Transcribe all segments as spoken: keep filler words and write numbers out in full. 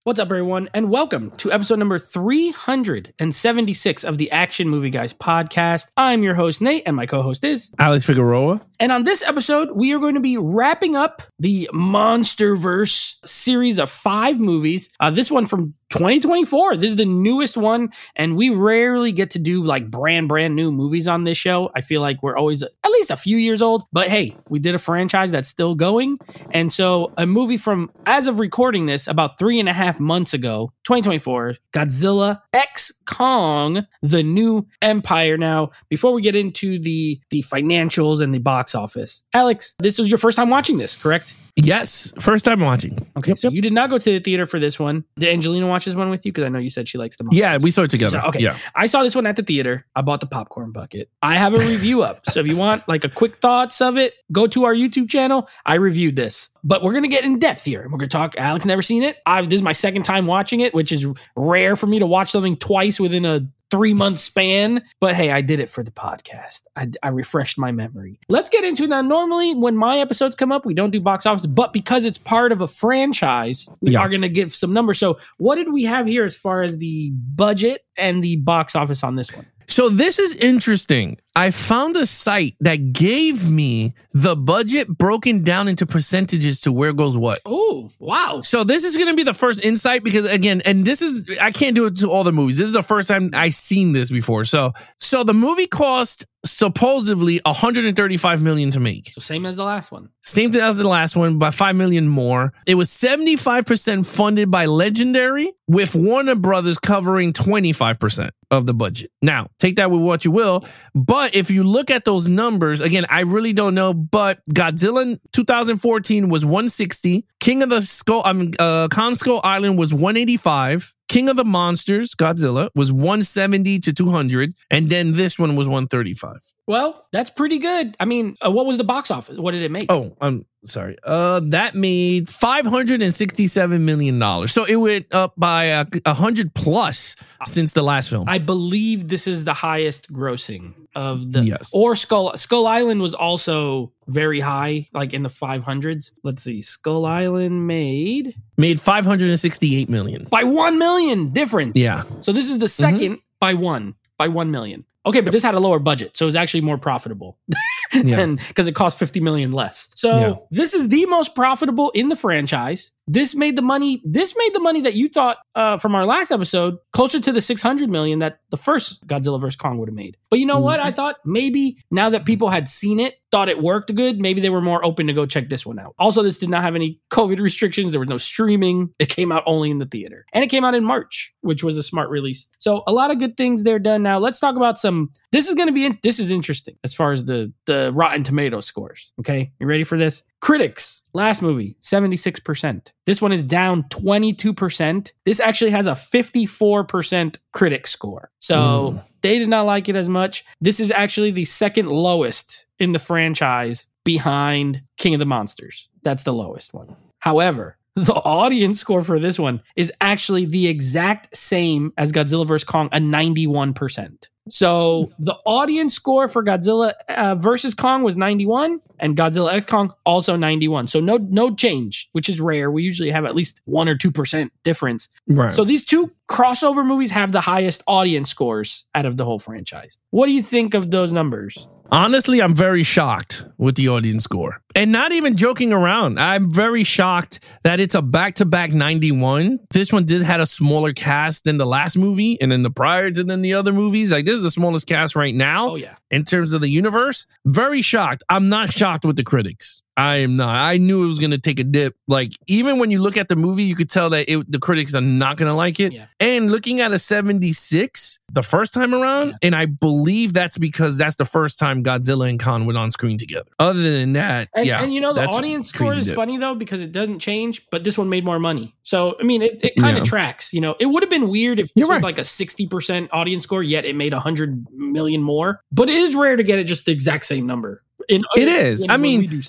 What's up, everyone, and welcome to episode number three hundred seventy-six of the Action Movie Guys podcast. I'm your host, Nate, and my co-host is Alex Figueroa. And on this episode, we are going to be wrapping up the Monsterverse series of five movies. Uh, this one from twenty twenty-four. This is the newest one, and we rarely get to do like brand, brand new movies on this show. I feel like we're always at least a few years old, but hey, we did a franchise that's still going. And so a movie from, as of recording this, about three and a half months ago, twenty twenty-four, Godzilla X Kong, The New Empire. Now, before we get into the, the financials and the box office, Alex, this was your first time watching this, correct? Yes, first time watching. Okay, so you did not go to the theater for this one. Did Angelina watch this one with you? Because I know you said she likes the monsters. Yeah, we saw it together. So, okay, yeah. I saw this one at the theater. I bought the popcorn bucket. I have a review up. So if you want like a quick thoughts of it, go to our YouTube channel. I reviewed this. But we're going to get in depth here. We're going to talk. Alex never seen it. I've, this is my second time watching it, which is rare for me to watch something twice within a three month span. But hey, I did it for the podcast. I, I refreshed my memory. Let's get into it now. Normally, when my episodes come up, we don't do box office, but because it's part of a franchise, we yeah. are going to give some numbers. So what did we have here as far as the budget and the box office on this one? So this is interesting. I found a site that gave me the budget broken down into percentages to where goes what. Oh, wow. So this is going to be the first insight because, again, and this is, I can't do it to all the movies. This is the first time I've seen this before. So, so the movie cost supposedly one hundred thirty-five million dollars to make. So same as the last one. Same thing as the last one, by five million dollars more. It was seventy-five percent funded by Legendary, with Warner Brothers covering twenty-five percent of the budget. Now, take that with what you will. But if you look at those numbers, again, I really don't know, but Godzilla twenty fourteen was one hundred sixty. King of the Skull, I mean, uh, Kong Skull Island was one hundred eighty-five. King of the Monsters, Godzilla, was one hundred seventy to two hundred, and then this one was one hundred thirty-five. Well, that's pretty good. I mean, uh, what was the box office? What did it make? Oh, I'm sorry. Uh, that made five hundred sixty-seven million dollars. So it went up by a, a hundred plus since the last film. I believe this is the highest grossing of the, yes. Or Skull Skull Island was also very high, like in the five hundreds. Let's see. Skull Island made made five hundred sixty-eight million by one million difference. Yeah. So this is the second mm-hmm. by one by one million. Okay, but this had a lower budget, so it was actually more profitable than because it cost fifty million less. So yeah. This is the most profitable in the franchise. This made the money. This made the money that you thought uh, from our last episode closer to the six hundred million that the first Godzilla versus Kong would have made. But you know mm-hmm. what? I thought maybe now that people had seen it, thought it worked good, maybe they were more open to go check this one out. Also, this did not have any COVID restrictions. There was no streaming. It came out only in the theater, and it came out in March, which was a smart release. So a lot of good things there done. Now let's talk about some. This is going to be. In, this is interesting as far as the the Rotten Tomato scores. Okay, you ready for this? Critics. Last movie, seventy-six percent. This one is down twenty-two percent. This actually has a fifty-four percent critic score. So mm. they did not like it as much. This is actually the second lowest in the franchise behind King of the Monsters. That's the lowest one. However, the audience score for this one is actually the exact same as Godzilla versus Kong, a ninety-one percent. So the audience score for Godzilla uh, versus Kong was ninety-one, and Godzilla X Kong also ninety-one. So no no change, which is rare. We usually have at least one or two percent difference. Right. So these two crossover movies have the highest audience scores out of the whole franchise. What do you think of those numbers? Honestly, I'm very shocked with the audience score. And not even joking around. I'm very shocked that it's a back-to-back ninety-one. This one did had a smaller cast than the last movie and then the prior to than the other movies. Like, this is the smallest cast right now. Oh, yeah. In terms of the universe. Very shocked. I'm not shocked with the critics. I am not. I knew it was going to take a dip. Like, even when you look at the movie, you could tell that it, the critics are not going to like it. Yeah. And looking at a seventy-six the first time around, yeah. and I believe that's because that's the first time Godzilla and Kong went on screen together. Other than that, and, yeah. And you know, the audience score is dip. funny, though, because it doesn't change, but this one made more money. So, I mean, it, it kind of yeah. tracks. You know, it would have been weird if this You're was right. like a sixty percent audience score, yet it made one hundred million more. But it is rare to get it just the exact same number. In, it is. When, I mean, we do stuff.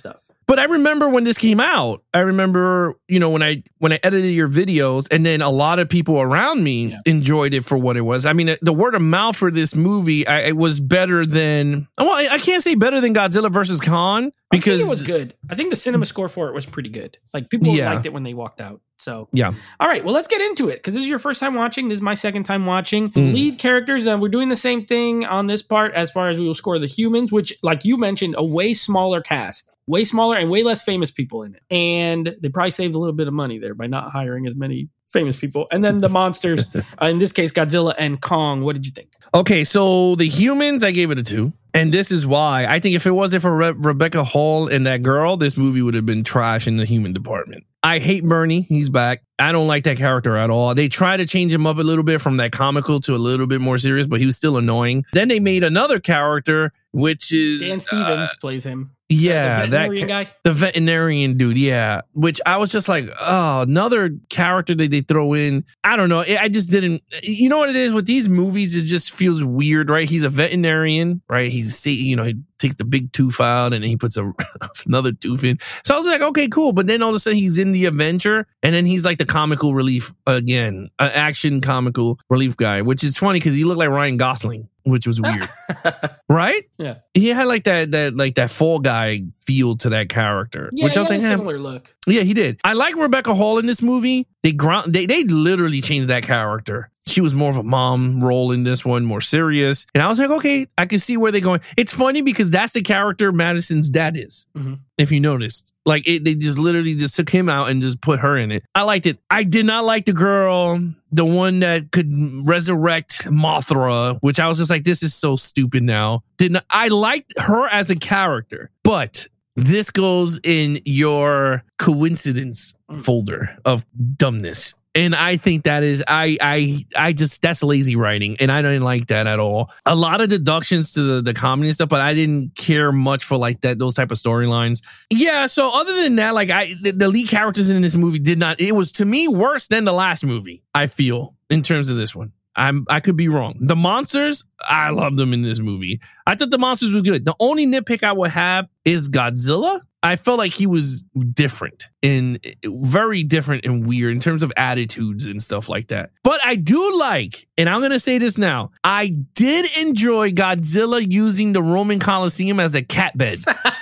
But I remember when this came out, I remember, you know, when I when I edited your videos, and then a lot of people around me yeah. enjoyed it for what it was. I mean, the word of mouth for this movie, I, it was better than, well, I, I can't say better than Godzilla versus Kong, because I think it was good. I think the cinema score for it was pretty good. Like, people yeah. liked it when they walked out. So, yeah. All right. Well, let's get into it, because this is your first time watching. This is my second time watching. Mm. Lead characters. Then we're doing the same thing on this part as far as we will score the humans, which, like you mentioned, a way smaller cast. Way smaller and way less famous people in it. And they probably saved a little bit of money there by not hiring as many famous people. And then the monsters, uh, in this case, Godzilla and Kong. What did you think? Okay, so the humans, I gave it a two. And this is why. I think if it wasn't for Re- Rebecca Hall and that girl, this movie would have been trash in the human department. I hate Bernie. He's back. I don't like that character at all. They try to change him up a little bit from that comical to a little bit more serious, but he was still annoying. Then they made another character, which is... Dan Stevens uh, plays him. Yeah, the veterinarian that guy. The veterinarian dude, yeah. Which I was just like, oh, another character that they throw in. I don't know. I just didn't. You know what it is with these movies? It just feels weird, right? He's a veterinarian, right? He's, you know, he takes the big tooth out and then he puts a, another tooth in. So I was like, okay, cool. But then all of a sudden he's in the Avenger, and then he's like the comical relief again, an action comical relief guy, which is funny because he looked like Ryan Gosling, which was weird. Right? Yeah. He had like that that like that Fall Guy feel to that character. Yeah, which he I was had like, a eh. similar look. Yeah, he did. I like Rebecca Hall in this movie. They ground they they literally changed that character. She was more of a mom role in this one, more serious. And I was like, okay, I can see where they're going. It's funny because that's the character Madison's dad is. Mm-hmm. If you noticed. Like, it, they just literally just took him out and just put her in it. I liked it. I did not like the girl, the one that could resurrect Mothra, which I was just like, this is so stupid now. Didn't I liked her as a character, but this goes in your coincidence folder of dumbness. And I think that is, I, I, I just, that's lazy writing. And I didn't like that at all. A lot of deductions to the, the comedy and stuff, but I didn't care much for like that, those type of storylines. Yeah. So other than that, like I, the, the lead characters in this movie did not, it was to me worse than the last movie, I feel, in terms of this one. I'm, I could be wrong. The monsters, I love them in this movie. I thought the monsters was good. The only nitpick I would have is Godzilla. I felt like he was different and very different and weird in terms of attitudes and stuff like that. But I do like, and I'm going to say this now, I did enjoy Godzilla using the Roman Coliseum as a cat bed.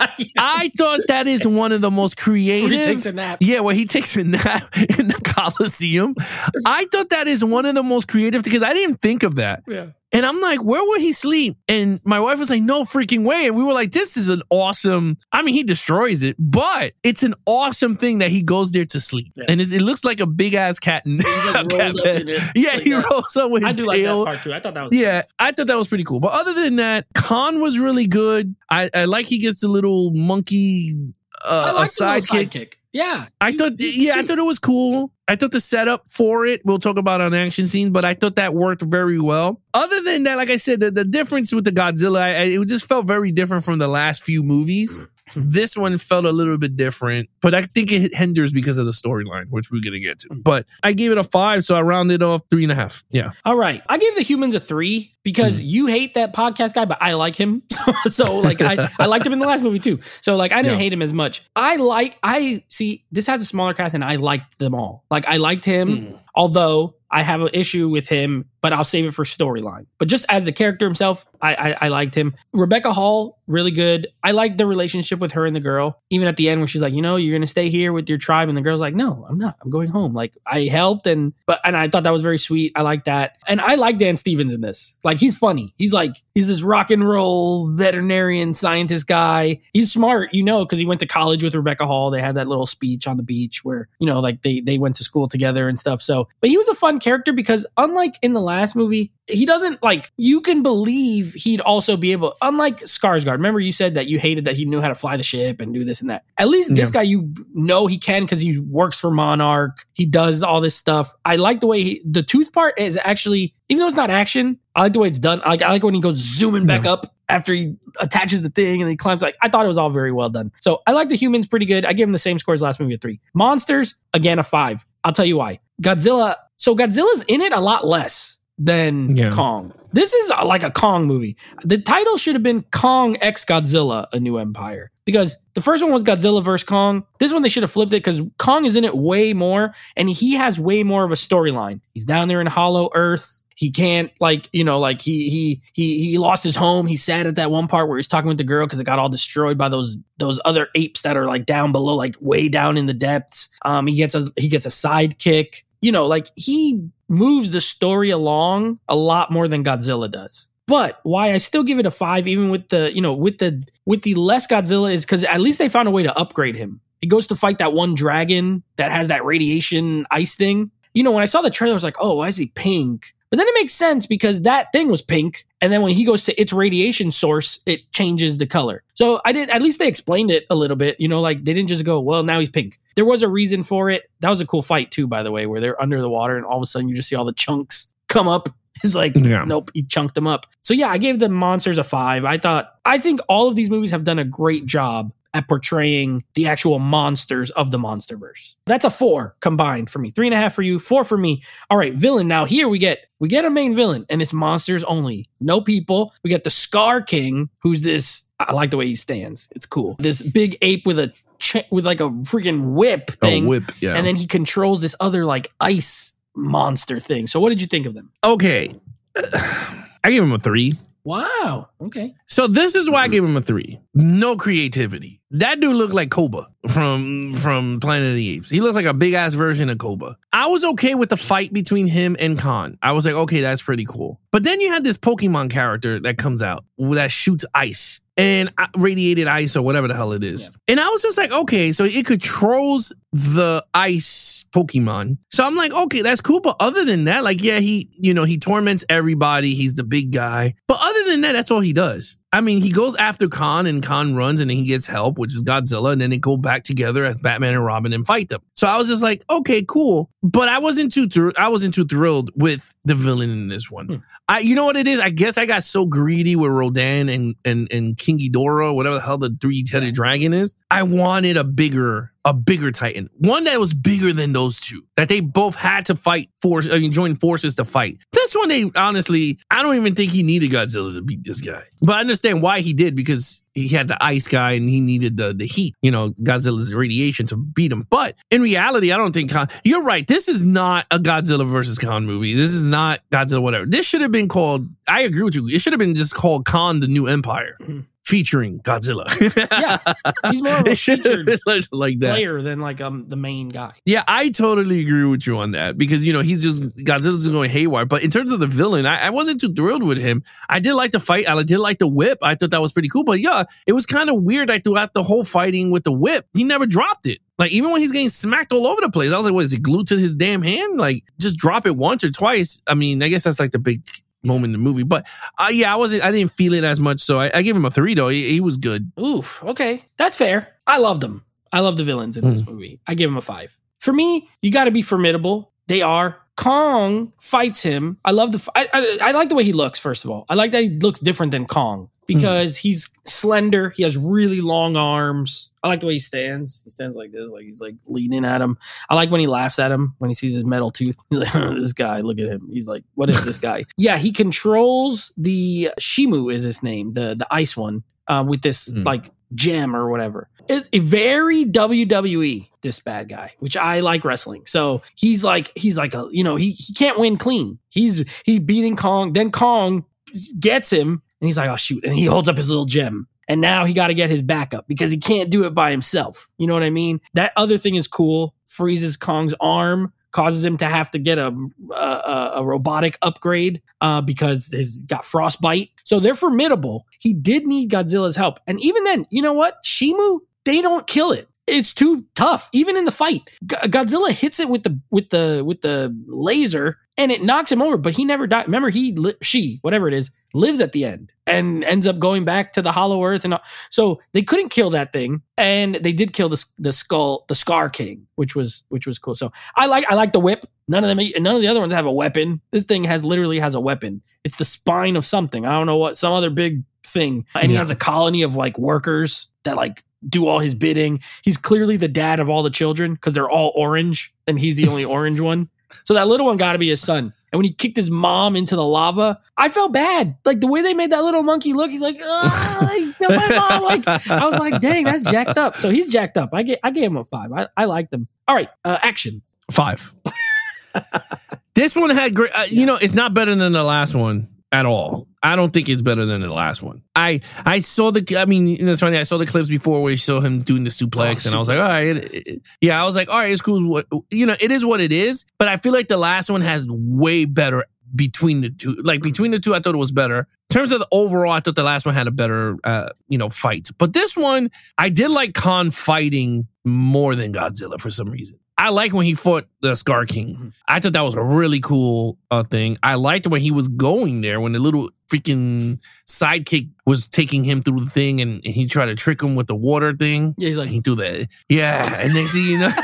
I thought that is one of the most creative. Where he takes a nap. Yeah, where he takes a nap in the Coliseum. I thought that is one of the most creative because I didn't think of that. Yeah. And I'm like, where would he sleep? And my wife was like, no freaking way. And we were like, this is an awesome, I mean, he destroys it, but it's an awesome thing that he goes there to sleep. Yeah. And it, it looks like a big ass cat. In, like cat bed. Yeah, like he that. rolls up with his I do tail. like that part too. I thought that was Yeah, cool. I thought that was pretty cool. But other than that, Khan was really good. I, I like he gets a little monkey uh, like a sidekick. sidekick. Yeah. I thought, yeah, I thought it was cool. I thought the setup for it, we'll talk about on action scenes, but I thought that worked very well. Other than that, like I said, the, the difference with the Godzilla, I, it just felt very different from the last few movies. This one felt a little bit different, but I think it hinders because of the storyline, which we're going to get to. But I gave it a five, so I rounded off three and a half. Yeah. All right. I gave the humans a three because mm. you hate that podcast guy, but I like him. So, so like, I, I liked him in the last movie too. So, like, I didn't yeah. hate him as much. I like, I see, this has a smaller cast and I liked them all. Like, I liked him, mm. although I have an issue with him, but I'll save it for storyline. But just as the character himself, I, I I liked him. Rebecca Hall, really good. I liked the relationship with her and the girl. Even at the end where she's like, you know, you're going to stay here with your tribe. And the girl's like, no, I'm not. I'm going home. Like, I helped. And but and I thought that was very sweet. I like that. And I like Dan Stevens in this. Like, he's funny. He's like, he's this rock and roll veterinarian scientist guy. He's smart, you know, because he went to college with Rebecca Hall. They had that little speech on the beach where, you know, like they, they went to school together and stuff. So, but he was a fun character because unlike in the last movie, he doesn't like, you can believe he'd also be able, unlike Skarsgård. Remember you said that you hated that he knew how to fly the ship and do this and that. At least this yeah. guy, you know he can because he works for Monarch. He does all this stuff. I like the way he, the tooth part is actually, even though it's not action, I like the way it's done. I like, I like when he goes zooming back yeah. up after he attaches the thing and he climbs. Like, I thought it was all very well done. So I like the humans pretty good. I give him the same score as last movie, a three. Monsters, again, a five. I'll tell you why. Godzilla. So Godzilla's in it a lot less than yeah. Kong. This is like a Kong movie. The title should have been Kong X Godzilla, A New Empire. because the first one was Godzilla versus Kong. This one they should have flipped it because Kong is in it way more and he has way more of a storyline. He's down there in Hollow Earth. He can't like, you know, like he he he he lost his home. He's sad at that one part where he's talking with the girl because it got all destroyed by those those other apes that are like down below, like way down in the depths. Um, he gets a he gets a sidekick. You know, like he moves the story along a lot more than Godzilla does. But why I still give it a five, even with the, you know, with the with the less Godzilla, is because at least they found a way to upgrade him. He goes to fight that one dragon that has that radiation ice thing. You know, when I saw the trailer, I was like, oh, why is he pink? But then it makes sense because that thing was pink. And then when he goes to its radiation source, it changes the color. So I did, at least they explained it a little bit, you know, like they didn't just go, well, now he's pink. There was a reason for it. That was a cool fight too, by the way, where they're under the water and all of a sudden you just see all the chunks come up. It's like, yeah. Nope, he chunked them up. So yeah, I gave the monsters a five. I thought, I think all of these movies have done a great job at portraying the actual monsters of the Monsterverse. That's a four combined for me. Three and a half for you, four for me. All right, villain. Now here we get we get a main villain, and it's monsters only. No people. We get the Scar King, who's this. I like the way he stands. It's cool. This big ape with a ch- with like a freaking whip thing. A whip, yeah. And then he controls this other like ice monster thing. So what did you think of them? Okay, I give him a three. Wow. Okay. So this is why I gave him a three. No creativity. That dude looked like Koba from, from Planet of the Apes. He looked like a big ass version of Koba. I was okay with the fight between him and Khan. I was like, okay, that's pretty cool. But then you had this Pokemon character that comes out that shoots ice and radiated ice or whatever the hell it is. Yeah. And I was just like, okay, so it controls the ice Pokemon. So I'm like, okay, that's cool. But other than that, like, yeah, he, you know, he torments everybody. He's the big guy. But other than that, that's all he does. I mean, he goes after Khan and Khan runs and then he gets help, which is Godzilla. And then they go back together as Batman and Robin and fight them. So I was just like, okay, cool. But I wasn't too, thr- I wasn't too thrilled with the villain in this one. Hmm. I, you know what it is? I guess I got so greedy with Rodan and, and, and King Ghidorah, whatever the hell the three-headed dragon is. I wanted a bigger, a bigger Titan. One that was bigger than those two. That they both had to fight force, I mean, join forces to fight. This one, they honestly, I don't even think he needed Godzilla to beat this guy. But I understand why he did, because he had the ice guy and he needed the, the heat, you know, Godzilla's radiation to beat him. But in reality, I don't think Khan, you're right. This is not a Godzilla versus Khan movie. This is not Godzilla, whatever. This should have been called, I agree with you. It should have been just called Khan the New Empire. Mm-hmm. Featuring Godzilla. Yeah, he's more of a featured like that. player than like um the main guy. Yeah, I totally agree with you on that because, you know, he's just, Godzilla's going haywire. But in terms of the villain, I, I wasn't too thrilled with him. I did like the fight. I did like the whip. I thought that was pretty cool. But yeah, it was kind of weird. Like throughout the whole fighting with the whip, he never dropped it. Like, even when he's getting smacked all over the place, I was like, what, is it glued to his damn hand? Like, just drop it once or twice. I mean, I guess that's like the big moment in the movie, but uh, yeah, I wasn't, I didn't feel it as much, so I, I gave him a three though. He, he was good. Oof, okay, that's fair. I loved them. I love the villains in mm. this movie. I give him a five. For me, you got to be formidable. They are. Kong fights him. I love the. I, I I like the way he looks. First of all, I like that he looks different than Kong because mm. he's slender. He has really long arms. I like the way he stands. He stands like this, like he's like leaning at him. I like when he laughs at him when he sees his metal tooth. He's like, oh, this guy, look at him. He's like, what is this guy? Yeah, he controls the Shimu is his name, the the ice one, uh, with this mm. like gem or whatever. It's a very W W E, this bad guy, which I like wrestling. So he's like, he's like a, you know, he, he can't win clean. He's, he's beating Kong. Then Kong gets him and he's like, oh shoot. And he holds up his little gem. And now he got to get his backup because he can't do it by himself. You know what I mean? That other thing is cool. Freezes Kong's arm, causes him to have to get a a, a robotic upgrade uh, because he's got frostbite. So they're formidable. He did need Godzilla's help. And even then, you know what? Shimu, they don't kill it. It's too tough. Even in the fight, G- Godzilla hits it with the with the with the laser and it knocks him over. But he never died. Remember, he li- she whatever it is lives at the end and ends up going back to the Hollow Earth. And all. So they couldn't kill that thing, and they did kill the the skull, the Scar King, which was which was cool. So I like I like the whip. None of them, none of the other ones have a weapon. This thing has literally has a weapon. It's the spine of something. I don't know what, some other big thing. And yeah. He has a colony of like workers that like do all his bidding. He's clearly the dad of all the children because they're all orange and he's the only orange one. So that little one got to be his son. And when he kicked his mom into the lava, I felt bad. Like the way they made that little monkey look, he's like, oh, he killed my mom. Like I was like, dang, that's jacked up. So he's jacked up. I get, I gave him a five. I, I liked him. All right, uh, action. Five. This one had great, uh, you know, it's not better than the last one at all. I don't think it's better than the last one. I I saw the, I mean, it's funny, I saw the clips before where you saw him doing the suplex, oh, and I was like, all right. It, it, yeah, I was like, all right, it's cool. What, you know, it is what it is, but I feel like the last one has way better between the two. Like, between the two, I thought it was better. In terms of the overall, I thought the last one had a better, uh, you know, fight. But this one, I did like Kong fighting more than Godzilla for some reason. I like when he fought the Scar King. I thought that was a really cool uh, thing. I liked when he was going there, when the little freaking sidekick was taking him through the thing, and, and he tried to trick him with the water thing. Yeah, he's like, he threw that. Yeah, and next thing you know,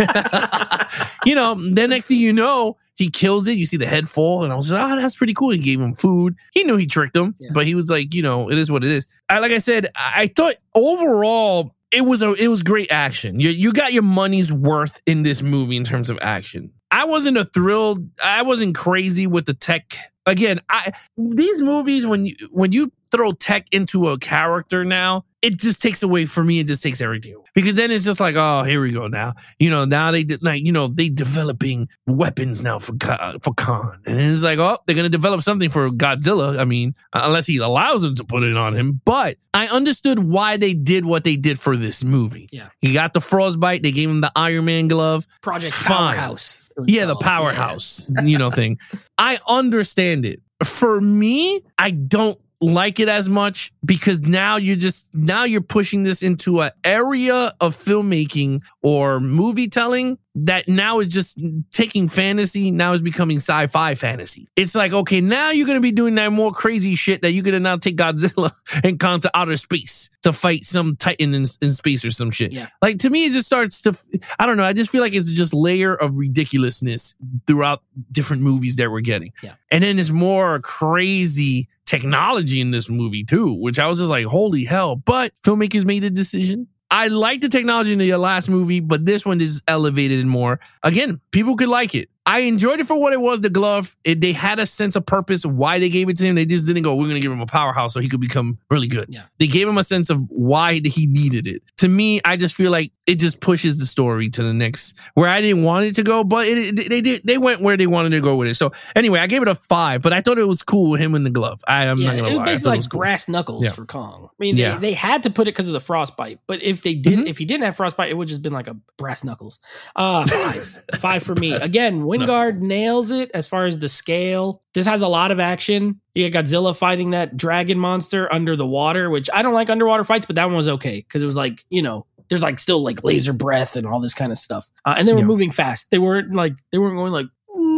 you know, then next thing you know, he kills it. You see the head fall, and I was like, oh, that's pretty cool. He gave him food. He knew he tricked him, yeah. But he was like, you know, it is what it is. I, like I said, I thought overall, It was a it was great action. You you got your money's worth in this movie in terms of action. I wasn't a thrilled. I wasn't crazy with the tech. Again, I these movies when you when you throw tech into a character now, it just takes away for me. It just takes everything away. Because then it's just like, oh, here we go now. You know, now they like you know they developing weapons now for for Kong, and it's like, oh, they're gonna develop something for Godzilla. I mean, unless he allows them to put it on him. But I understood why they did what they did for this movie. Yeah, he got the frostbite. They gave him the Iron Man glove. Project Fine. Powerhouse. Yeah, the powerhouse. Yeah. You know thing. I understand it. For me, I don't like it as much because now you're just now you're pushing this into an area of filmmaking or movie telling that now is just taking fantasy, now is becoming sci-fi fantasy. It's like, okay, now you're going to be doing that more crazy shit that you're going to now take Godzilla and come to outer space to fight some Titan in, in space or some shit. Yeah. Like, to me, it just starts to, I don't know, I just feel like it's just layer of ridiculousness throughout different movies that we're getting. Yeah. And then there's more crazy technology in this movie too, which I was just like, holy hell. But filmmakers made the decision. I like the technology in the last movie, but this one is elevated more. Again, people could like it. I enjoyed it for what it was, the glove. It, they had a sense of purpose why they gave it to him. They just didn't go, we're going to give him a powerhouse so he could become really good. Yeah. They gave him a sense of why he needed it. To me, I just feel like it just pushes the story to the next, where I didn't want it to go, but it, it, they did. They went where they wanted to go with it. So anyway, I gave it a five, but I thought it was cool with him in the glove. I am yeah, not going to lie. It was basically like it was cool. brass knuckles yeah. for Kong. I mean, they, yeah. they had to put it because of the frostbite, but if they did, Mm-hmm. if he didn't have frostbite, it would just been like a brass knuckles. Uh, five, five for me. Again, Wingard no. nails it as far as the scale. This has a lot of action. You got Godzilla fighting that dragon monster under the water, which I don't like underwater fights, but that one was okay because it was like, you know, there's like still like laser breath and all this kind of stuff. Uh, and they were yeah. moving fast. They weren't like, they weren't going like,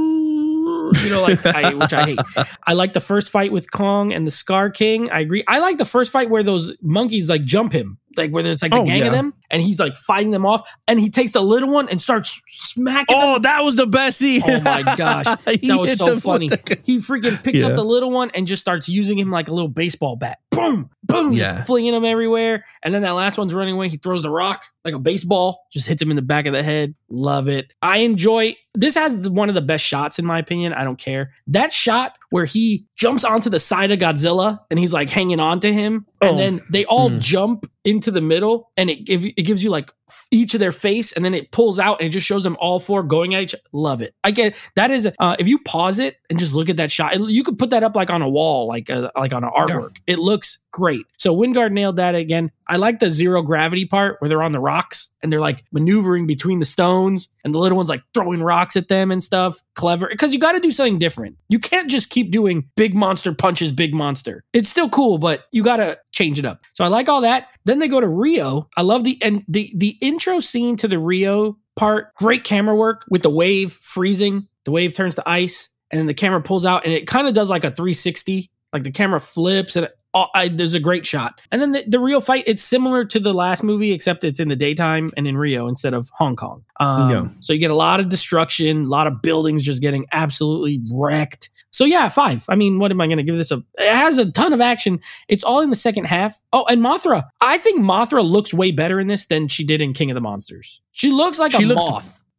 you know, like I, which I hate. I like the first fight with Kong and the Scar King. I agree. I like the first fight where those monkeys like jump him, like where there's like the oh, gang yeah. of them, and he's like fighting them off, and he takes the little one and starts smacking. Oh, them. that was the best scene. Oh my gosh, that was so funny. He freaking picks yeah. up the little one and just starts using him like a little baseball bat. Boom, boom, yeah. flinging him everywhere. And then that last one's running away. He throws the rock like a baseball, just hits him in the back of the head. Love it. I enjoy. This has one of the best shots in my opinion. I don't care. That shot where he jumps onto the side of Godzilla and he's like hanging on to him. Oh. And then they all mm. jump into the middle and it, give, it gives you like each of their face and then it pulls out and it just shows them all four going at each. Love it. I get that is uh, if you pause it and just look at that shot, you could put that up like on a wall, like a, like on an artwork. Yeah. It looks great. So Wingard nailed that again. I like the zero gravity part where they're on the rocks and they're like maneuvering between the stones and the little one's like throwing rocks at them and stuff. Clever. Because you got to do something different. You can't just keep doing big monster punches big monster. It's still cool, but you got to change it up. So I like all that. Then they go to Rio. I love the and the the intro scene to the Rio part. Great camera work with the wave freezing. The wave turns to ice and then the camera pulls out and it kind of does like a three sixty. Like the camera flips and oh, I, there's a great shot. And then the, the Rio fight, it's similar to the last movie, except it's in the daytime and in Rio instead of Hong Kong. Um, yeah. So you get a lot of destruction, a lot of buildings just getting absolutely wrecked. So yeah, five. I mean, what am I going to give this a? It has a ton of action. It's all in the second half. Oh, and Mothra. I think Mothra looks way better in this than she did in King of the Monsters. She looks like she a looks- moth.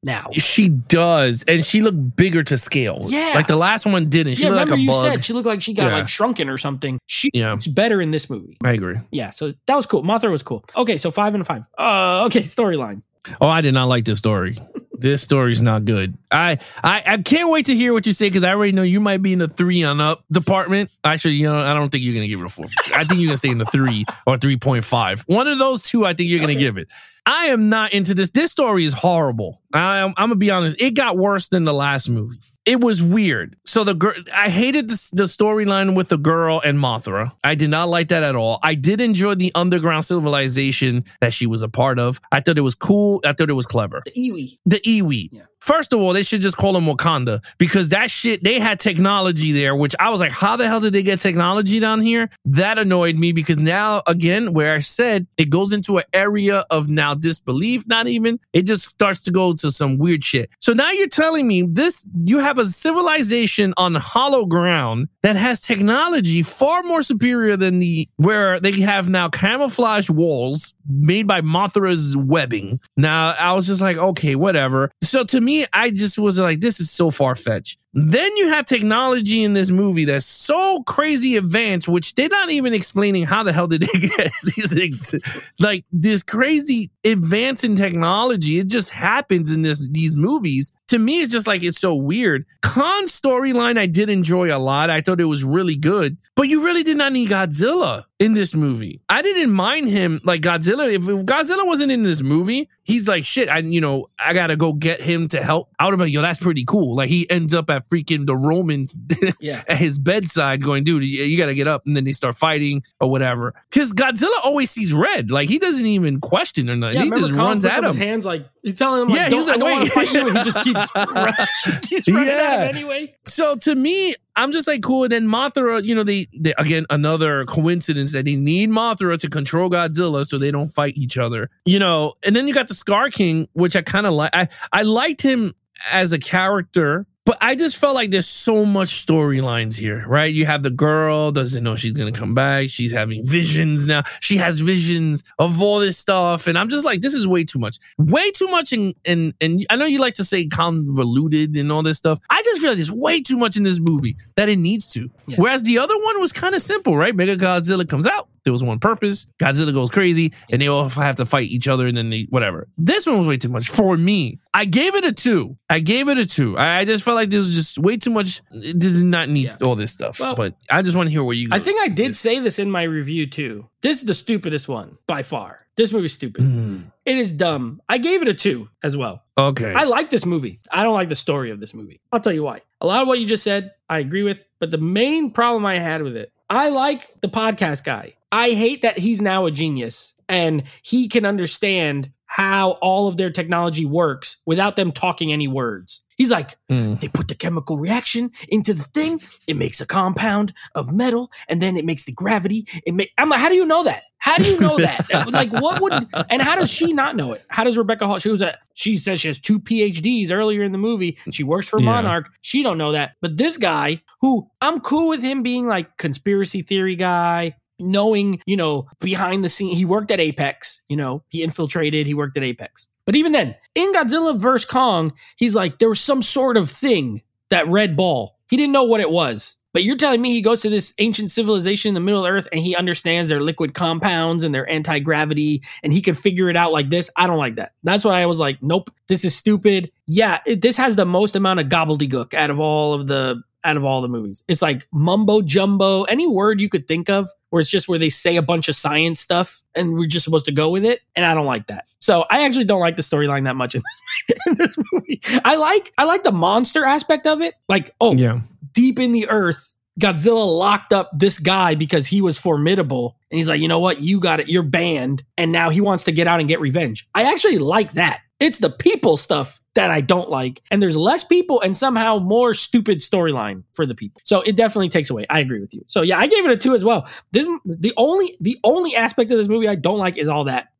now. She does, and she looked bigger to scale. Yeah. Like the last one didn't. She yeah, looked remember like a you bug. said she looked like she got Yeah. like shrunken or something. She's Yeah. better in this movie. I agree. Yeah, so that was cool. Mothra was cool. Okay, so five and a five. Uh, okay, storyline. Oh, I did not like this story. This story's not good. I, I I can't wait to hear what you say because I already know you might be in the three on up department. Actually, you know, I don't think you're gonna give it a four. I think you're gonna stay in the three or three point five. One of those two, I think you're gonna Okay. give it. I am not into this. This story is horrible. I, I'm, I'm gonna be honest. It got worse than the last movie. It was weird. So the girl, I hated the, the storyline with the girl and Mothra. I did not like that at all. I did enjoy the underground civilization that she was a part of. I thought it was cool. I thought it was clever. The Iwi. The Iwi. Yeah. First of all, they should just call them Wakanda because that shit, they had technology there, which I was like, how the hell did they get technology down here? That annoyed me because now, again, where I said it goes into an area of now disbelief, not even, it just starts to go to some weird shit. So now you're telling me this, you have a civilization on hollow ground that has technology far more superior than the, where they have now camouflage walls made by Mothra's webbing. Now, I was just like, okay, whatever. So to me, I just was like, this is so far-fetched. Then you have technology in this movie that's so crazy advanced, which they're not even explaining how the hell did they get these things. Like this crazy advance in technology. It just happens in this these movies. To me, it's just like, it's so weird. Khan's storyline, I did enjoy a lot. I thought it was really good, but you really did not need Godzilla in this movie. I didn't mind him like Godzilla. If, if Godzilla wasn't in this movie, he's like, shit, I, you know, I gotta go get him to help. I would have been, yo, that's pretty cool. Like he ends up at freaking the Romans Yeah. at his bedside going, dude, you, you gotta get up. And then they start fighting or whatever. Cause Godzilla always sees red. Like he doesn't even question or nothing. Yeah, he remember just Khan runs puts at up his him. hands like he's telling him, like, Yeah, he don't, was like, I don't want wait. to fight you, and he just keeps run, keeps running Yeah. at him anyway. So to me, I'm just like, cool. And then Mothra, you know, they, they again, another coincidence that they need Mothra to control Godzilla so they don't fight each other, you know. And then you got the Scar King, which I kind of like. I, I liked him as a character, but I just felt like there's so much storylines here, right? You have the girl, doesn't know she's going to come back. She's having visions now. She has visions of all this stuff. And I'm just like, this is way too much. Way too much. And and and I know you like to say convoluted and all this stuff. I just feel like there's way too much in this movie that it needs to. Yeah. Whereas the other one was kind of simple, right? Mega Godzilla comes out. There was one purpose. Godzilla goes crazy and they all have to fight each other and then they, whatever. This one was way too much for me. I gave it a two. I gave it a two. I, I just felt like this was just way too much. It did not need Yeah. all this stuff. Well, but I just want to hear where you go. I think I did say this in my review too. This is the stupidest one by far. This movie's stupid. Mm. It is dumb. I gave it a two as well. Okay. I like this movie. I don't like the story of this movie. I'll tell you why. A lot of what you just said, I agree with. But the main problem I had with it, I like the podcast guy. I hate that he's now a genius and he can understand how all of their technology works without them talking any words. He's like, Mm. they put the chemical reaction into the thing. It makes a compound of metal and then it makes the gravity. It make, I'm like, how do you know that? How do you know that? Like, what would, and how does she not know it? How does Rebecca Hall, she was a, she says she has two P H Ds earlier in the movie. She works for Yeah. Monarch. She don't know that. But this guy, who I'm cool with him being like conspiracy theory guy, knowing, you know, behind the scene, he worked at Apex, you know, he infiltrated, he worked at Apex. But even then, in Godzilla versus Kong, he's like, there was some sort of thing, that red ball. He didn't know what it was. But you're telling me he goes to this ancient civilization in the middle of Earth and he understands their liquid compounds and their anti-gravity and he could figure it out like this? I don't like that. That's why I was like, nope, this is stupid. Yeah, it, this has the most amount of gobbledygook out of all of the out of all the movies. It's like mumbo jumbo, any word you could think of where it's just where they say a bunch of science stuff and we're just supposed to go with it. And I don't like that. So I actually don't like the storyline that much in this, in this movie. I like, I like the monster aspect of it. Like, oh, Yeah. deep in the earth, Godzilla locked up this guy because he was formidable. And he's like, you know what? You got it. You're banned. And now he wants to get out and get revenge. I actually like that. It's the people stuff that I don't like. And there's less people and somehow more stupid storyline for the people. So it definitely takes away. I agree with you. So yeah, I gave it a two as well. This the only the only aspect of this movie I don't like is all that.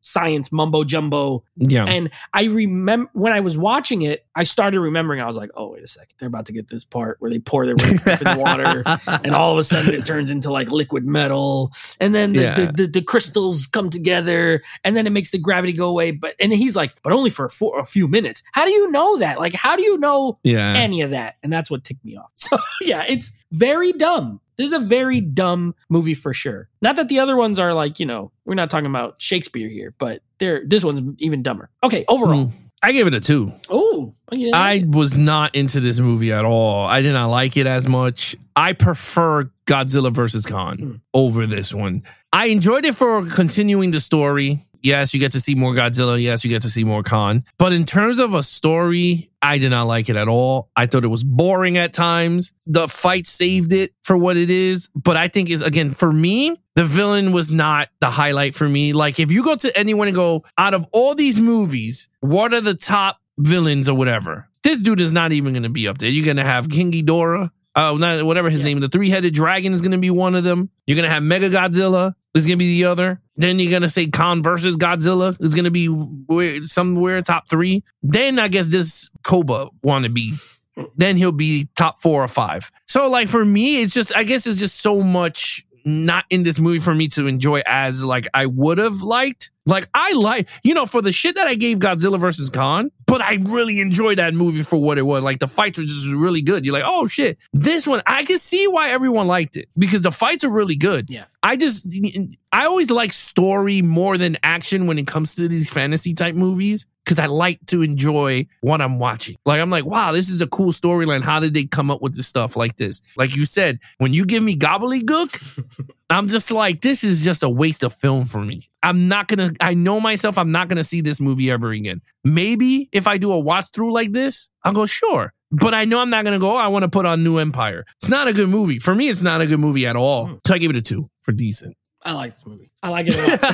science mumbo jumbo. Yeah. And I remember when I was watching it, I started remembering, I was like, oh, wait a second. They're about to get this part where they pour their red stuff in the water and all of a sudden it turns into like liquid metal. And then the, Yeah. the, the, the crystals come together and then it makes the gravity go away. But, and he's like, but only for, for a few minutes. How do you know that? Like, how do you know Yeah. any of that? And that's what ticked me off. So yeah, it's very dumb. This is a very dumb movie for sure. Not that the other ones are like, you know, we're not talking about Shakespeare here, but they're, this one's even dumber. Okay, overall. Mm. I gave it a two. Oh, yeah. I was not into this movie at all. I did not like it as much. I prefer Godzilla versus Kong mm. over this one. I enjoyed it for continuing the story. Yes, you get to see more Godzilla. Yes, you get to see more Kong. But in terms of a story, I did not like it at all. I thought it was boring at times. The fight saved it for what it is. But I think, is again, for me, the villain was not the highlight for me. Like, if you go to anyone and go, out of all these movies, what are the top villains or whatever? This dude is not even going to be up there. You're going to have King Ghidorah. Oh, not whatever his yeah. name. The three-headed dragon is going to be one of them. You're going to have Mega Godzilla is going to be the other. Then you're going to say Kong versus Godzilla is going to be where, somewhere top three. Then I guess this Koba want to be. Then he'll be top four or five. So like for me, it's just, I guess it's just so much not in this movie for me to enjoy as like I would have liked. Like I like, you know, for the shit that I gave Godzilla versus Kong, but I really enjoyed that movie for what it was. Like the fights were just really good. You're like, oh shit. This one, I can see why everyone liked it because the fights are really good. Yeah. I just, I always like story more than action when it comes to these fantasy type movies because I like to enjoy what I'm watching. Like, I'm like, wow, this is a cool storyline. How did they come up with this stuff like this? Like you said, when you give me gobbledygook, I'm just like, this is just a waste of film for me. I'm not going to, I know myself, I'm not going to see this movie ever again. Maybe if I do a watch through like this, I'll go, sure. But I know I'm not going to go, oh, I want to put on New Empire. It's not a good movie. For me, it's not a good movie at all. So I give it a two for decent. I like this movie. I like it a lot.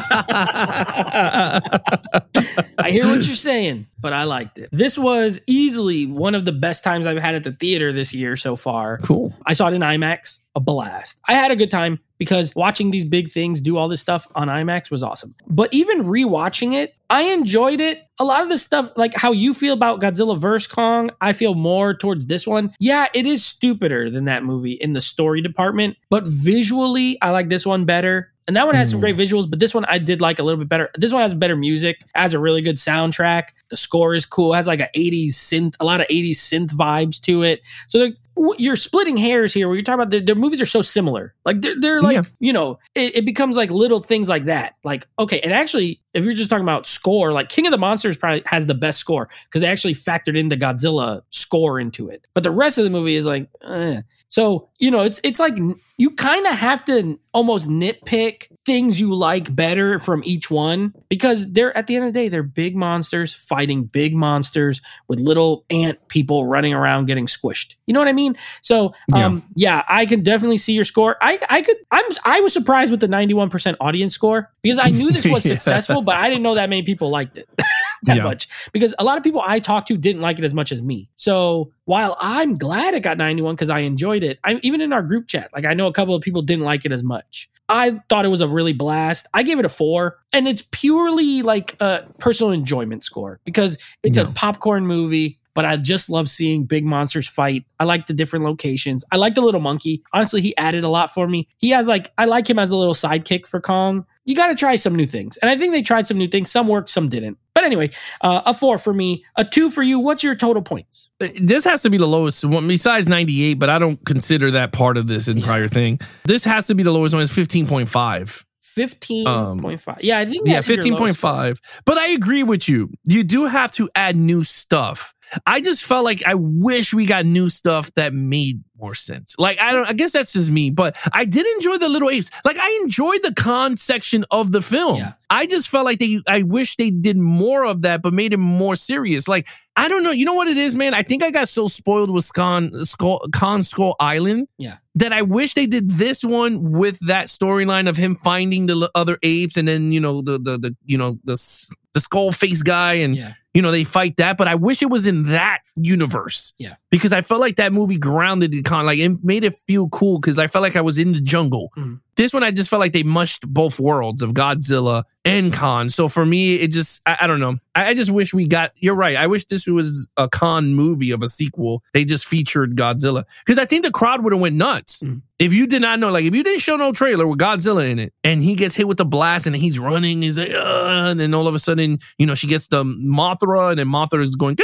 I hear what you're saying, but I liked it. This was easily one of the best times I've had at the theater this year so far. Cool. I saw it in IMAX, a blast. I had a good time because watching these big things do all this stuff on IMAX was awesome. But even rewatching it, I enjoyed it. A lot of the stuff, like how you feel about Godzilla versus Kong, I feel more towards this one. Yeah, it is stupider than that movie in the story department, but visually, I like this one better. And that one has some great visuals, but this one I did like a little bit better. This one has better music, has a really good soundtrack. The score is cool. It has like an eighties synth, a lot of eighties synth vibes to it. So you're splitting hairs here where you're talking about their, their movies are so similar. Like they're, they're like, yeah. you know, it, it becomes like little things like that. Like, okay. And actually, if you're just talking about score, like King of the Monsters probably has the best score because they actually factored in the Godzilla score into it. But the rest of the movie is like, eh. So, you know, it's, it's like you kind of have to almost nitpick things you like better from each one because they're at the end of the day, they're big monsters fighting big monsters with little ant people running around getting squished. You know what I mean? So, um, yeah. yeah, I can definitely see your score. I, I could, I'm, I was surprised with the ninety-one percent audience score because I knew this was yeah. successful, but I didn't know that many people liked it that yeah. much because a lot of people I talked to didn't like it as much as me. So while I'm glad it got ninety-one because I enjoyed it, I even in our group chat, like I know a couple of people didn't like it as much. I thought it was a really blast. I gave it a four, and it's purely like a personal enjoyment score because it's yeah. a popcorn movie. But I just love seeing big monsters fight. I like the different locations. I like the little monkey. Honestly, he added a lot for me. He has like, I like him as a little sidekick for Kong. You got to try some new things. And I think they tried some new things. Some worked, some didn't. But anyway, uh, a four for me, a two for you. What's your total points? This has to be the lowest one besides ninety-eight, but I don't consider that part of this entire yeah. thing. This has to be the lowest one. It's fifteen point five. fifteen point five. Um, yeah, I think yeah, fifteen point five. But I agree with you. You do have to add new stuff. I just felt like I wish we got new stuff that made more sense. Like, I don't, I guess that's just me, but I did enjoy the little apes. Like, I enjoyed the Kong section of the film. Yeah. I just felt like they, I wish they did more of that, but made it more serious. Like, I don't know. You know what it is, man? I think I got so spoiled with Kong Skull, Kong Skull Island. Yeah. That I wish they did this one with that storyline of him finding the other apes and then, you know, the, the, the you know, the, the skull face guy and, yeah. you know, they fight that. But I wish it was in that universe. Yeah. Because I felt like that movie grounded it, kind of like it made it feel cool because I felt like I was in the jungle. Mm. This one, I just felt like they mushed both worlds of Godzilla and Khan. So for me, it just, I, I don't know. I, I just wish we got, you're right. I wish this was a Khan movie of a sequel. They just featured Godzilla. Because I think the crowd would have went nuts. Mm. If you did not know, like if you didn't show no trailer with Godzilla in it and he gets hit with the blast and he's running, he's like, uh, and then all of a sudden, you know, she gets the Mothra and then Mothra is going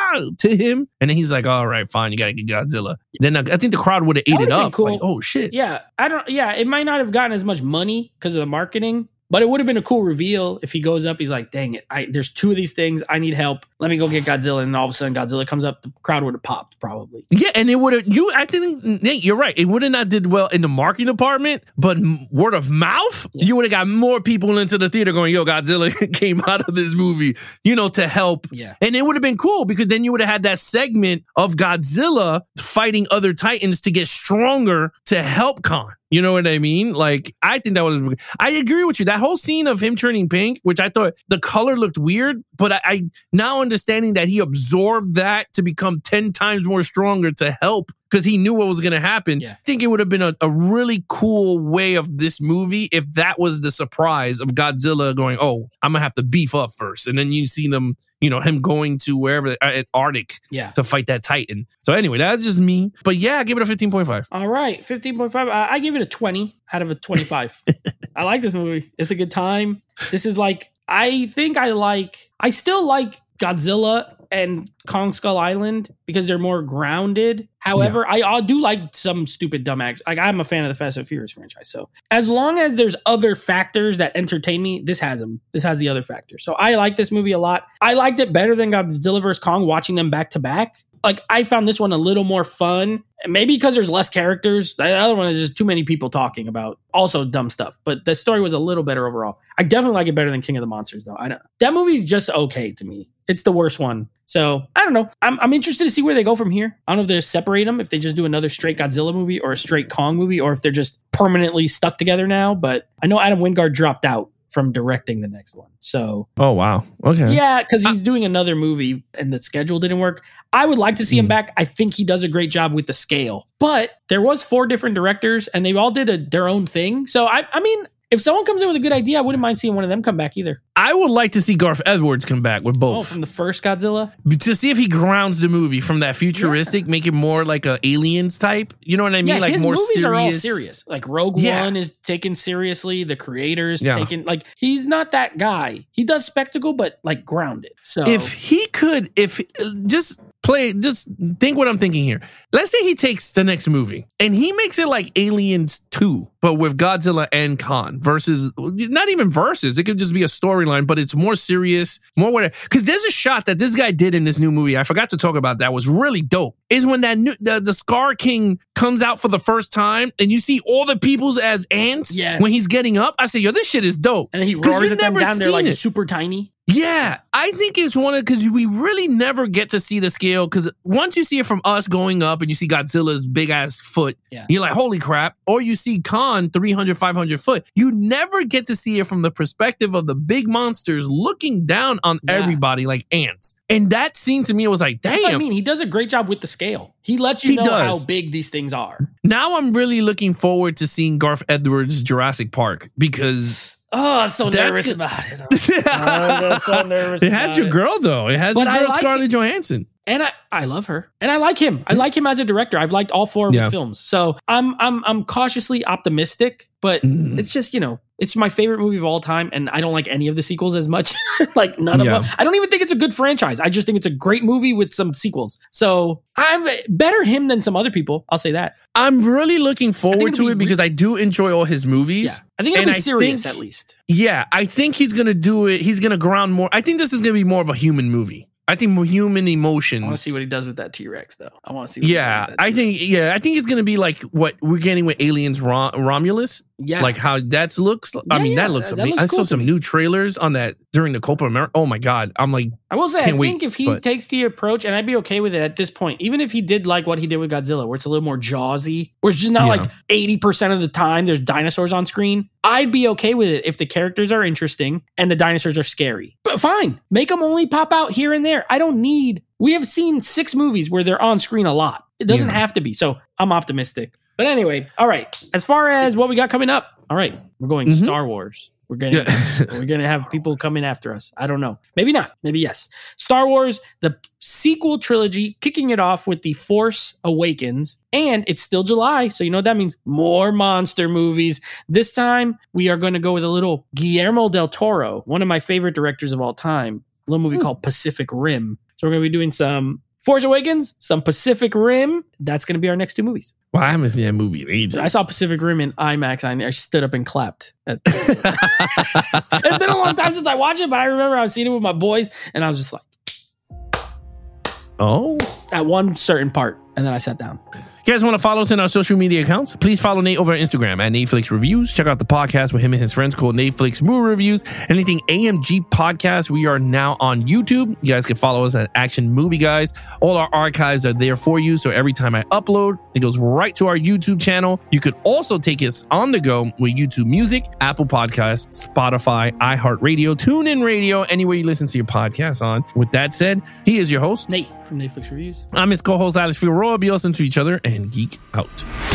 to him. And then he's like, all right, fine, you got to get Godzilla. Then I, I think the crowd would have ate it up. Cool. Like, oh shit. Yeah. I don't, yeah, it might not have gotten as much money because of the marketing. But it would have been a cool reveal if he goes up. He's like, dang it. I, there's two of these things. I need help. Let me go get Godzilla. And all of a sudden Godzilla comes up. The crowd would have popped probably. Yeah. And it would have, you, I think, Nate, you're right. It would have not did well in the marketing department, but word of mouth, yeah. you would have got more people into the theater going, yo, Godzilla came out of this movie, you know, to help. Yeah. And it would have been cool because then you would have had that segment of Godzilla fighting other Titans to get stronger to help Khan. You know what I mean? Like, I think that was, I agree with you. That whole scene of him turning pink, which I thought the color looked weird, but I, I now understanding that he absorbed that to become ten times more stronger to help because he knew what was going to happen. Yeah. I think it would have been a, a really cool way of this movie if that was the surprise of Godzilla going, oh, I'm going to have to beef up first. And then you see them, you know, him going to wherever, at Arctic yeah. to fight that Titan. So anyway, that's just me. But yeah, I give it a fifteen point five. All right, fifteen point five. I, I give it a twenty out of a twenty-five. I like this movie. It's a good time. This is like, I think I like, I still like Godzilla and Kong Skull Island because they're more grounded. However, yeah. I, I do like some stupid dumb action. Like I'm a fan of the Fast and Furious franchise. So as long as there's other factors that entertain me, this has them. This has the other factors. So I like this movie a lot. I liked it better than Godzilla versus Kong watching them back to back. Like I found this one a little more fun. Maybe because there's less characters. The other one is just too many people talking about also dumb stuff. But the story was a little better overall. I definitely like it better than King of the Monsters, though. I know that movie's just okay to me. It's the worst one. So I don't know. I'm I'm interested to see where they go from here. I don't know if they separate them, if they just do another straight Godzilla movie or a straight Kong movie, or if they're just permanently stuck together now. But I know Adam Wingard dropped out from directing the next one. So, oh, wow. Okay. Yeah, because he's doing another movie and the schedule didn't work. I would like to see mm. him back. I think he does a great job with the scale. But there was four different directors and they all did a, their own thing. So, I, I mean, if someone comes in with a good idea, I wouldn't mind seeing one of them come back either. I would like to see Garth Edwards come back with both. Oh, from the first Godzilla? To see if he grounds the movie from that futuristic, yeah. make it more like a Aliens type. You know what I mean? Yeah, like his more movies serious. are all serious. Like Rogue yeah. One is taken seriously. The creators yeah. taken, like, he's not that guy. He does spectacle, but like grounded. So if he could, if just play, just think what I'm thinking here. Let's say he takes the next movie and he makes it like Aliens two, but with Godzilla and Khan versus, not even versus. It could just be a storyline, but it's more serious, more whatever. Because there's a shot that this guy did in this new movie. I forgot to talk about that. Was really dope. Is when that new, the, the Scar King comes out for the first time and you see all the peoples as ants yes. when he's getting up. I say, yo, this shit is dope. And then he roars at them down there like it. super tiny. Yeah, I think it's one of, because we really never get to see the scale, because once you see it from us going up and you see Godzilla's big ass foot, yeah. you're like, holy crap. Or you see Khan three hundred, five hundred foot. You never get to see it from the perspective of the big monsters looking down on yeah. everybody like ants. And that scene to me was like, damn. That's what I mean, he does a great job with the scale. He lets you he know does. how big these things are. Now I'm really looking forward to seeing Garth Edwards' Jurassic Park, because... Oh, I'm so nervous good. about it. Oh, I'm so nervous It has your it. girl, though. It has but your girl, like Scarlett it. Johansson. And I, I love her. And I like him. I like him as a director. I've liked all four of yeah. his films. So I'm I'm I'm cautiously optimistic, but mm. it's just, you know, it's my favorite movie of all time. And I don't like any of the sequels as much. Like none of yeah. them. I don't even think it's a good franchise. I just think it's a great movie with some sequels. So I'm better him than some other people. I'll say that. I'm really looking forward to be it re- because I do enjoy all his movies. Yeah. I think it'll and be serious think, at least. Yeah. I think he's going to do it. He's going to ground more. I think this is going to be more of a human movie. I think more human emotions. I want to see what he does with that T-Rex, though. I want to see. What yeah, he does with that I think. Yeah, I think it's gonna be like what we're getting with Aliens Rom- Romulus. Yeah, like how that looks. I yeah, mean, yeah, that looks that amazing. looks cool I saw some me. new trailers on that during the Copa America. Oh my god, I'm like, I will say, I think wait, if he but. takes the approach, and I'd be okay with it at this point, even if he did like what he did with Godzilla, where it's a little more Jaws-y, where it's just not yeah. like eighty percent of the time there's dinosaurs on screen. I'd be okay with it if the characters are interesting and the dinosaurs are scary. But fine, make them only pop out here and there. I don't need. We have seen six movies where they're on screen a lot. It doesn't yeah. have to be. So I'm optimistic. But anyway, all right. As far as what we got coming up, all right, we're going mm-hmm. Star Wars. We're gonna we're gonna have people coming after us. I don't know. Maybe not. Maybe yes. Star Wars, the sequel trilogy, kicking it off with The Force Awakens, and it's still July, so you know what that means. More monster movies. This time we are going to go with a little Guillermo del Toro, one of my favorite directors of all time. A little movie hmm. called Pacific Rim. So we're going to be doing some Force Awakens, some Pacific Rim. That's going to be our next two movies. Well, I haven't seen that movie in ages. I saw Pacific Rim in IMAX. I, I stood up and clapped. At, it's been a long time since I watched it, but I remember I was seeing it with my boys, and I was just like, oh, at one certain part, and then I sat down. You guys want to follow us in our social media accounts? Please follow Nate over on Instagram at Nateflix Reviews. Check out the podcast with him and his friends called Nateflix Movie Reviews. Anything A M G Podcast. We are now on YouTube. You guys can follow us at Action Movie Guys. All our archives are there for you. So every time I upload, it goes right to our YouTube channel. You could also take us on the go with YouTube Music, Apple Podcasts, Spotify, iHeartRadio, TuneIn Radio, anywhere you listen to your podcast on. With that said, he is your host, Nate from Nateflix Reviews. I'm his co-host, Alex Figueroa. Be awesome to each other and geek out.